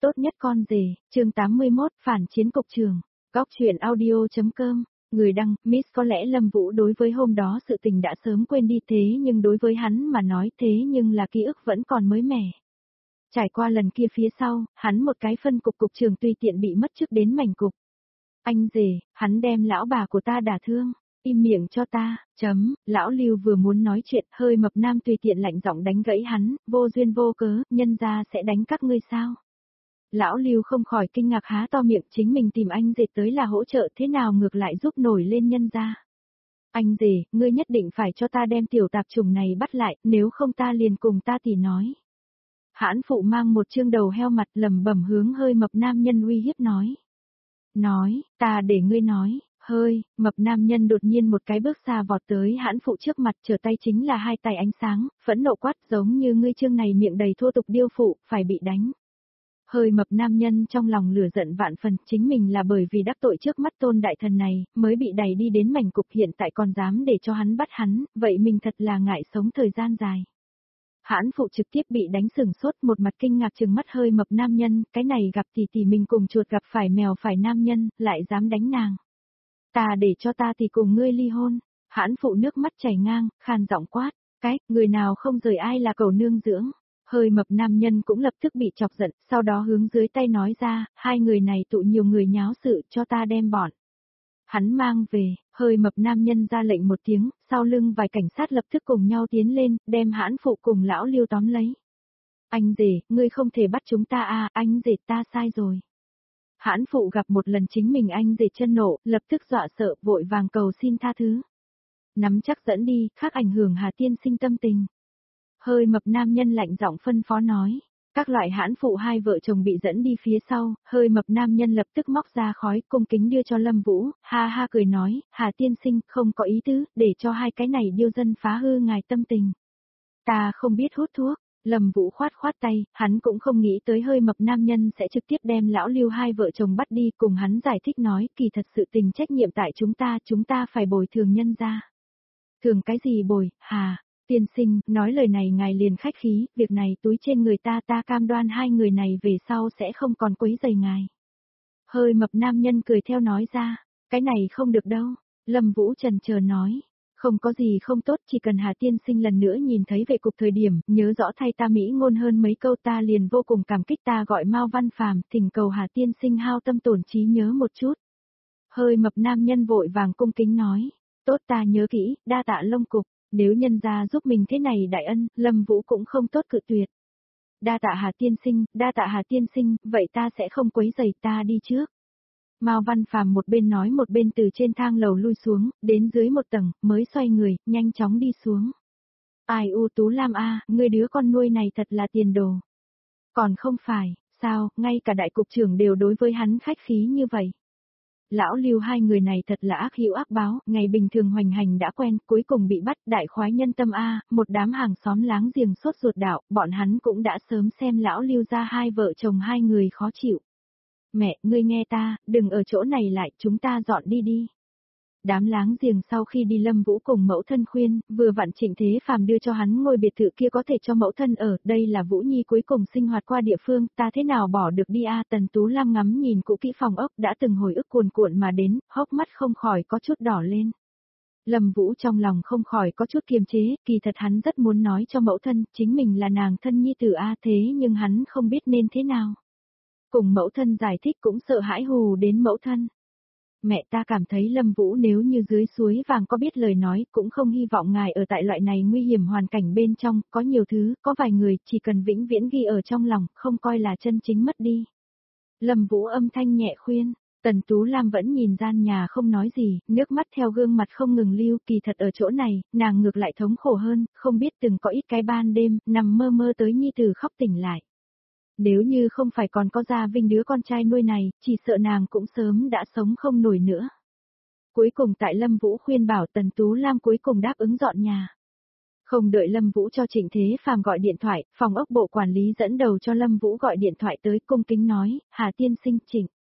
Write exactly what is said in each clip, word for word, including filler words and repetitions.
Tốt nhất con rể, chương tám mươi mốt, phản chiến cục trường. Góc truyện audio.com, người đăng, Miss có lẽ Lâm Vũ đối với hôm đó sự tình đã sớm quên đi thế nhưng đối với hắn mà nói thế nhưng là ký ức vẫn còn mới mẻ. Trải qua lần kia phía sau, hắn một cái phân cục cục trường tùy tiện bị mất chức đến mảnh cục. Anh rể, hắn đem lão bà của ta đả thương. Im miệng cho ta, chấm, lão Lưu vừa muốn nói chuyện, hơi mập nam tùy tiện lạnh giọng đánh gãy hắn, vô duyên vô cớ, nhân ra sẽ đánh các ngươi sao? Lão Lưu không khỏi kinh ngạc há to miệng, chính mình tìm anh rể tới là hỗ trợ, thế nào ngược lại giúp nổi lên nhân ra. Anh rể, ngươi nhất định phải cho ta đem tiểu tạp chủng này bắt lại, nếu không ta liền cùng ta tỉ nói. Hãn phụ mang một chương đầu heo mặt lầm bẩm hướng hơi mập nam nhân uy hiếp nói. Nói, ta để ngươi nói. Hơi, mập nam nhân đột nhiên một cái bước xa vọt tới hãn phụ trước mặt, trở tay chính là hai tay ánh sáng, phẫn nộ quát, giống như ngươi chương này miệng đầy thô tục điêu phụ, phải bị đánh. Hơi mập nam nhân trong lòng lửa giận vạn phần, chính mình là bởi vì đắc tội trước mắt tôn đại thần này, mới bị đẩy đi đến mảnh cục, hiện tại còn dám để cho hắn bắt hắn, vậy mình thật là ngại sống thời gian dài. Hãn phụ trực tiếp bị đánh sừng sốt, một mặt kinh ngạc trừng mắt hơi mập nam nhân, cái này gặp thì thì mình cùng chuột gặp phải mèo phải nam nhân, lại dám đánh nàng. Ta để cho ta thì cùng ngươi ly hôn. Hãn phụ nước mắt chảy ngang, khan giọng quát, cái, người nào không rời ai là cầu nương dưỡng. Hơi mập nam nhân cũng lập tức bị chọc giận, sau đó hướng dưới tay nói ra, hai người này tụ nhiều người nháo sự, cho ta đem bọn. Hắn mang về, hơi mập nam nhân ra lệnh một tiếng, sau lưng vài cảnh sát lập tức cùng nhau tiến lên, đem hãn phụ cùng lão Lưu tóm lấy. Anh rể, ngươi không thể bắt chúng ta à, anh rể ta sai rồi. Hãn phụ gặp một lần chính mình anh rể chân nộ, lập tức dọa sợ, vội vàng cầu xin tha thứ. Nắm chắc dẫn đi, khác ảnh hưởng Hà tiên sinh tâm tình. Hơi mập nam nhân lạnh giọng phân phó nói. Các loại hãn phụ hai vợ chồng bị dẫn đi phía sau, hơi mập nam nhân lập tức móc ra khói cung kính đưa cho Lâm Vũ, ha ha cười nói, Hà tiên sinh không có ý tứ, để cho hai cái này điêu dân phá hư ngài tâm tình. Ta không biết hút thuốc. Lâm Vũ khoát khoát tay, hắn cũng không nghĩ tới hơi mập nam nhân sẽ trực tiếp đem lão Lưu hai vợ chồng bắt đi, cùng hắn giải thích nói, kỳ thật sự tình trách nhiệm tại chúng ta, chúng ta phải bồi thường nhân ra. Thường cái gì bồi, hà, tiên sinh, nói lời này ngài liền khách khí, việc này túi trên người ta ta cam đoan hai người này về sau sẽ không còn quấy rầy ngài. Hơi mập nam nhân cười theo nói ra, cái này không được đâu, Lâm Vũ chần chờ nói. Không có gì không tốt, chỉ cần Hà tiên sinh lần nữa nhìn thấy vệ cục thời điểm, nhớ rõ thay ta mỹ ngôn hơn mấy câu, ta liền vô cùng cảm kích, ta gọi Mao Văn Phàm, thỉnh cầu Hà tiên sinh hao tâm tổn trí nhớ một chút. Hơi mập nam nhân vội vàng cung kính nói, tốt ta nhớ kỹ, đa tạ Lông cục, nếu nhân gia giúp mình thế này đại ân, Lâm Vũ cũng không tốt cự tuyệt. Đa tạ Hà tiên sinh, đa tạ Hà tiên sinh, vậy ta sẽ không quấy rầy, ta đi trước. Mao Văn Phàm một bên nói một bên từ trên thang lầu lui xuống, đến dưới một tầng, mới xoay người, nhanh chóng đi xuống. Ai u Tú Lam a, ngươi đứa con nuôi này thật là tiền đồ. Còn không phải, sao, ngay cả đại cục trưởng đều đối với hắn khách khí như vậy. Lão Lưu hai người này thật là ác hữu ác báo, ngày bình thường hoành hành đã quen, cuối cùng bị bắt, đại khoái nhân tâm a, một đám hàng xóm láng giềng sốt ruột đạo, bọn hắn cũng đã sớm xem lão Lưu ra hai vợ chồng hai người khó chịu. Mẹ, ngươi nghe ta, đừng ở chỗ này lại, chúng ta dọn đi đi. Đám láng giềng sau khi đi Lâm Vũ cùng mẫu thân khuyên, vừa vặn Trịnh Thế Phàm đưa cho hắn ngôi biệt thự kia có thể cho mẫu thân ở, đây là Vũ Nhi cuối cùng sinh hoạt qua địa phương, ta thế nào bỏ được đi a? Tần Tú Lam ngắm nhìn cũ kỹ phòng ốc đã từng hồi ức cuồn cuộn mà đến, hốc mắt không khỏi có chút đỏ lên. Lâm Vũ trong lòng không khỏi có chút kiềm chế, kỳ thật hắn rất muốn nói cho mẫu thân, chính mình là nàng thân nhi tử a, thế nhưng hắn không biết nên thế nào. Cùng mẫu thân giải thích cũng sợ hãi hù đến mẫu thân. Mẹ ta cảm thấy Lâm Vũ nếu như dưới suối vàng có biết lời nói, cũng không hy vọng ngài ở tại loại này nguy hiểm hoàn cảnh bên trong, có nhiều thứ, có vài người chỉ cần vĩnh viễn ghi ở trong lòng, không coi là chân chính mất đi. Lâm Vũ âm thanh nhẹ khuyên, Tần Tú Lam vẫn nhìn gian nhà không nói gì, nước mắt theo gương mặt không ngừng lưu, kỳ thật ở chỗ này, nàng ngược lại thống khổ hơn, không biết từng có ít cái ban đêm, nằm mơ mơ tới nhi tử khóc tỉnh lại. Nếu như không phải còn có Gia Vinh đứa con trai nuôi này, chỉ sợ nàng cũng sớm đã sống không nổi nữa. Cuối cùng tại Lâm Vũ khuyên bảo Tần Tú Lam cuối cùng đáp ứng dọn nhà. Không đợi Lâm Vũ cho Trịnh Thế Phàm gọi điện thoại, phòng ốc bộ quản lý dẫn đầu cho Lâm Vũ gọi điện thoại tới cung kính nói, Hà tiên sinh Trịnh.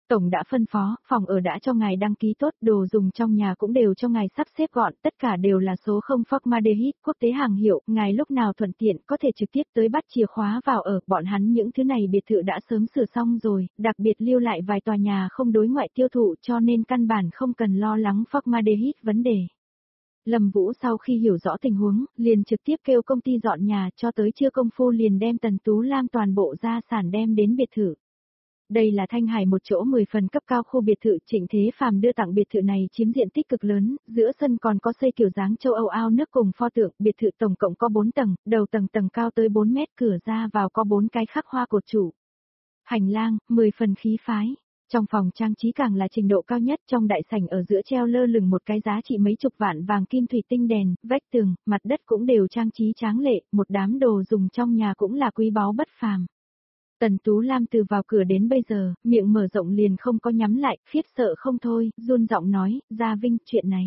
Tổng đã phân phó, phòng ở đã cho ngài đăng ký tốt, đồ dùng trong nhà cũng đều cho ngài sắp xếp gọn, tất cả đều là số không Formaldehyde, quốc tế hàng hiệu, ngài lúc nào thuận tiện có thể trực tiếp tới bắt chìa khóa vào ở, bọn hắn những thứ này biệt thự đã sớm sửa xong rồi, đặc biệt lưu lại vài tòa nhà không đối ngoại tiêu thụ cho nên căn bản không cần lo lắng Formaldehyde vấn đề. Lâm Vũ sau khi hiểu rõ tình huống, liền trực tiếp kêu công ty dọn nhà, cho tới trưa công phu liền đem Tần Tú Lam toàn bộ gia sản đem đến biệt thự. Đây là Thanh Hải một chỗ mười phần cấp cao khu biệt thự, Trịnh Thế Phàm đưa tặng biệt thự này chiếm diện tích cực lớn, giữa sân còn có xây kiểu dáng châu Âu ao nước cùng pho tượng, biệt thự tổng cộng có bốn tầng, đầu tầng tầng cao tới bốn mét, cửa ra vào có bốn cái khắc hoa cột trụ. Hành lang, mười phần khí phái. Trong phòng trang trí càng là trình độ cao nhất, trong đại sảnh ở giữa treo lơ lửng một cái giá trị mấy chục vạn vàng kim thủy tinh đèn, vách tường, mặt đất cũng đều trang trí tráng lệ, một đám đồ dùng trong nhà cũng là quý báu bất phàm. Tần Tú Lam từ vào cửa đến bây giờ, miệng mở rộng liền không có nhắm lại, khiếp sợ không thôi, run giọng nói, Gia Vinh, chuyện này.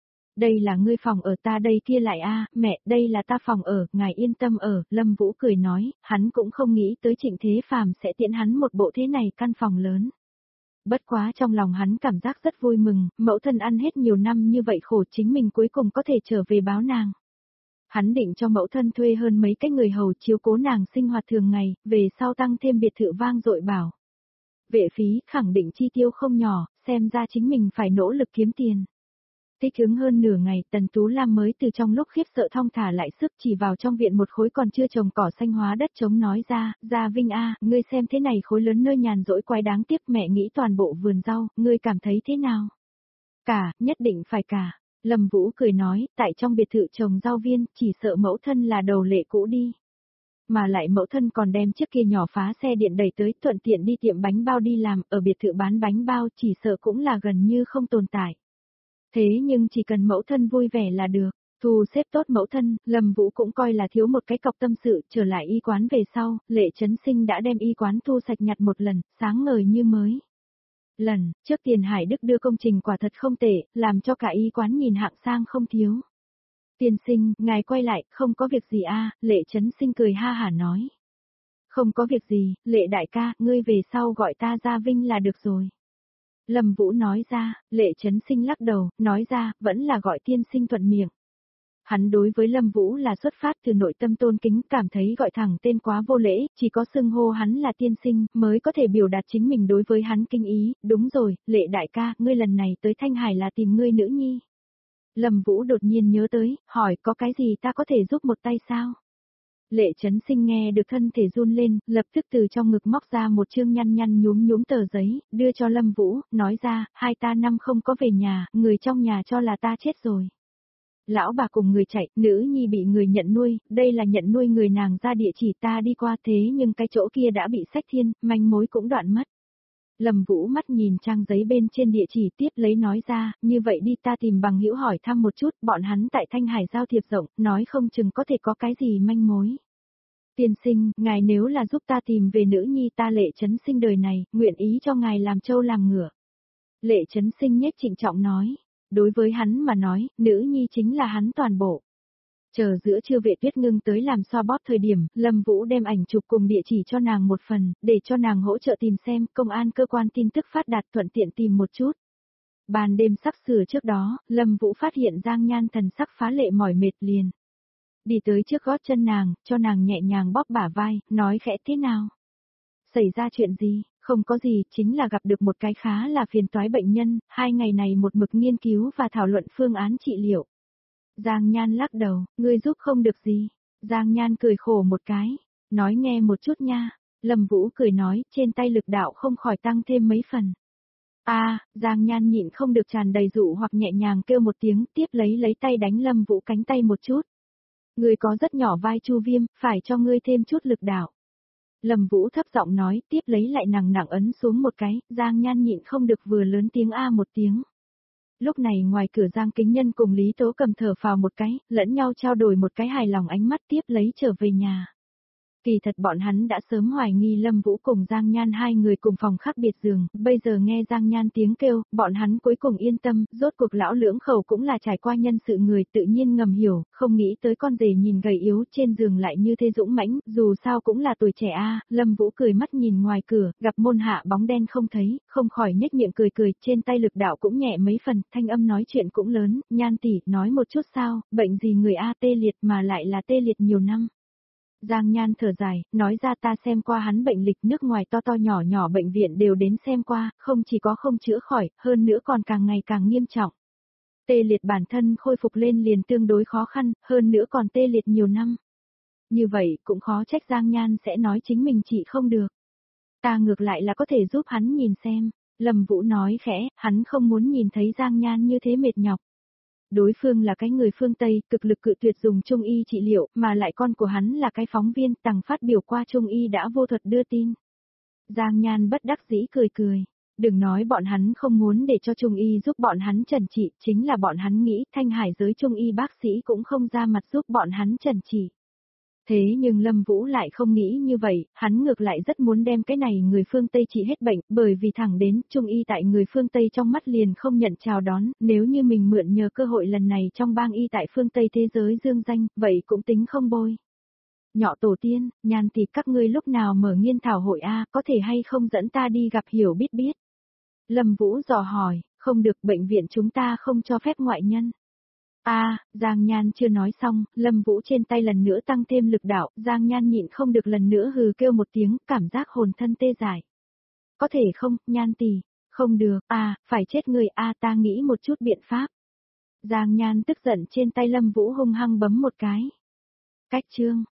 Đây là ngươi phòng ở, ta đây kia lại a, mẹ, đây là ta phòng ở, ngài yên tâm ở, Lâm Vũ cười nói, hắn cũng không nghĩ tới Trịnh Thế Phàm sẽ tiện hắn một bộ thế này căn phòng lớn. Bất quá trong lòng hắn cảm giác rất vui mừng, mẫu thân ăn hết nhiều năm như vậy khổ, chính mình cuối cùng có thể trở về báo nàng. Hắn định cho mẫu thân thuê hơn mấy cái người hầu chiếu cố nàng sinh hoạt thường ngày, về sau tăng thêm biệt thự vang dội bảo. Vệ phí khẳng định chi tiêu không nhỏ, xem ra chính mình phải nỗ lực kiếm tiền. Tích ứng hơn nửa ngày, Tần Tú Lam mới từ trong lúc khiếp sợ thong thả lại sức, chỉ vào trong viện một khối còn chưa trồng cỏ xanh hóa đất trống nói ra, Gia Vinh a, ngươi xem thế này khối lớn nơi nhàn rỗi quái đáng tiếc, mẹ nghĩ toàn bộ vườn rau, ngươi cảm thấy thế nào? Cả, nhất định phải cả. Lâm Vũ cười nói, tại trong biệt thự trồng rau viên, chỉ sợ mẫu thân là đầu lệ cũ đi. Mà lại mẫu thân còn đem chiếc kia nhỏ phá xe điện đẩy tới, thuận tiện đi tiệm bánh bao đi làm, ở biệt thự bán bánh bao chỉ sợ cũng là gần như không tồn tại. Thế nhưng chỉ cần mẫu thân vui vẻ là được, thu xếp tốt mẫu thân, Lâm Vũ cũng coi là thiếu một cái cọc tâm sự, trở lại y quán về sau, Lệ Trấn Sinh đã đem y quán thu sạch nhặt một lần, sáng ngời như mới. Lần, trước Tiền Hải Đức đưa công trình quả thật không tệ, làm cho cả y quán nhìn hạng sang không thiếu. Tiên sinh, ngài quay lại, không có việc gì a, Lệ Trấn Sinh cười ha hả nói. Không có việc gì, Lệ đại ca, ngươi về sau gọi ta Gia Vinh là được rồi. Lâm Vũ nói ra, Lệ Trấn Sinh lắc đầu, nói ra, vẫn là gọi tiên sinh thuận miệng. Hắn đối với Lâm Vũ là xuất phát từ nội tâm tôn kính, cảm thấy gọi thẳng tên quá vô lễ, chỉ có xưng hô hắn là tiên sinh, mới có thể biểu đạt chính mình đối với hắn kinh ý, đúng rồi, Lệ đại ca, ngươi lần này tới Thanh Hải là tìm ngươi nữ nhi. Lâm Vũ đột nhiên nhớ tới, hỏi có cái gì ta có thể giúp một tay sao? Lệ Trấn Sinh nghe được thân thể run lên, lập tức từ trong ngực móc ra một chương nhăn nhăn nhúm nhúm tờ giấy, đưa cho Lâm Vũ, nói ra, hai ta năm không có về nhà, người trong nhà cho là ta chết rồi. Lão bà cùng người chạy, nữ nhi bị người nhận nuôi, đây là nhận nuôi người nàng ra địa chỉ ta đi qua thế nhưng cái chỗ kia đã bị xách thiên, manh mối cũng đoạn mất. Lâm Vũ mắt nhìn trang giấy bên trên địa chỉ tiếp lấy nói ra, như vậy đi ta tìm bằng hữu hỏi thăm một chút, bọn hắn tại Thanh Hải giao thiệp rộng, nói không chừng có thể có cái gì manh mối. Tiên sinh, ngài nếu là giúp ta tìm về nữ nhi ta Lệ Trấn Sinh đời này, nguyện ý cho ngài làm trâu làm ngựa. Lệ Trấn Sinh nhếch trịnh trọng nói, đối với hắn mà nói, nữ nhi chính là hắn toàn bộ. Chờ giữa trưa Vệ Tuyết Ngưng tới làm xoa bóp thời điểm, Lâm Vũ đem ảnh chụp cùng địa chỉ cho nàng một phần, để cho nàng hỗ trợ tìm xem, công an cơ quan tin tức phát đạt thuận tiện tìm một chút. Ban đêm sắp sửa trước đó, Lâm Vũ phát hiện Giang Nhan thần sắc phá lệ mỏi mệt liền. Đi tới trước gót chân nàng, cho nàng nhẹ nhàng bóp bả vai, nói khẽ thế nào. Xảy ra chuyện gì, không có gì, chính là gặp được một cái khá là phiền toái bệnh nhân, hai ngày này một mực nghiên cứu và thảo luận phương án trị liệu. Giang Nhan lắc đầu, ngươi giúp không được gì. Giang Nhan cười khổ một cái, nói nghe một chút nha. Lâm Vũ cười nói, trên tay lực đạo không khỏi tăng thêm mấy phần. A, à, Giang Nhan nhịn không được tràn đầy dụ hoặc nhẹ nhàng kêu một tiếng, tiếp lấy lấy tay đánh Lâm Vũ cánh tay một chút. Ngươi có rất nhỏ vai chu viêm, phải cho ngươi thêm chút lực đạo. Lâm Vũ thấp giọng nói, tiếp lấy lại nặng nặng ấn xuống một cái, Giang Nhan nhịn không được vừa lớn tiếng a một tiếng. Lúc này ngoài cửa Giang Kính Nhân cùng Lý Tố Cầm thở phào một cái, lẫn nhau trao đổi một cái hài lòng ánh mắt tiếp lấy trở về nhà. Kỳ thật bọn hắn đã sớm hoài nghi Lâm Vũ cùng Giang Nhan hai người cùng phòng khác biệt giường, bây giờ nghe Giang Nhan tiếng kêu, bọn hắn cuối cùng yên tâm, rốt cuộc lão lưỡng khẩu cũng là trải qua nhân sự người tự nhiên ngầm hiểu, không nghĩ tới con rể nhìn gầy yếu trên giường lại như thế dũng mãnh, dù sao cũng là tuổi trẻ a. Lâm Vũ cười mắt nhìn ngoài cửa, gặp môn hạ bóng đen không thấy, không khỏi nhếch miệng cười cười, trên tay lực đạo cũng nhẹ mấy phần, thanh âm nói chuyện cũng lớn, Nhan tỷ, nói một chút sao, bệnh gì người a tê liệt mà lại là tê liệt nhiều năm. Giang Nhan thở dài, nói ra ta xem qua hắn bệnh lịch nước ngoài to to nhỏ nhỏ bệnh viện đều đến xem qua, không chỉ có không chữa khỏi, hơn nữa còn càng ngày càng nghiêm trọng. Tê liệt bản thân khôi phục lên liền tương đối khó khăn, hơn nữa còn tê liệt nhiều năm. Như vậy cũng khó trách Giang Nhan sẽ nói chính mình trị không được. Ta ngược lại là có thể giúp hắn nhìn xem. Lâm Vũ nói khẽ, hắn không muốn nhìn thấy Giang Nhan như thế mệt nhọc. Đối phương là cái người phương Tây, cực lực cự tuyệt dùng trung y trị liệu, mà lại con của hắn là cái phóng viên, tằng phát biểu qua trung y đã vô thuật đưa tin. Giang Nhan bất đắc dĩ cười cười. Đừng nói bọn hắn không muốn để cho trung y giúp bọn hắn trần trị, chính là bọn hắn nghĩ Thanh Hải giới trung y bác sĩ cũng không ra mặt giúp bọn hắn trần trị. Thế nhưng Lâm Vũ lại không nghĩ như vậy, hắn ngược lại rất muốn đem cái này người phương Tây trị hết bệnh, bởi vì thẳng đến trung y tại người phương Tây trong mắt liền không nhận chào đón, nếu như mình mượn nhờ cơ hội lần này trong bang y tại phương Tây thế giới dương danh, vậy cũng tính không bôi. Nhỏ tổ tiên, Nhan tỷ các ngươi lúc nào mở nghiên thảo hội a, có thể hay không dẫn ta đi gặp hiểu biết biết. Lâm Vũ dò hỏi, không được, bệnh viện chúng ta không cho phép ngoại nhân. A, à, Giang Nhan chưa nói xong, Lâm Vũ trên tay lần nữa tăng thêm lực đạo, Giang Nhan nhịn không được lần nữa hừ kêu một tiếng, cảm giác hồn thân tê dại. Có thể không, Nhan tỷ, không được, a, à, phải chết người a, à, ta nghĩ một chút biện pháp. Giang Nhan tức giận trên tay Lâm Vũ hung hăng bấm một cái. Cách chương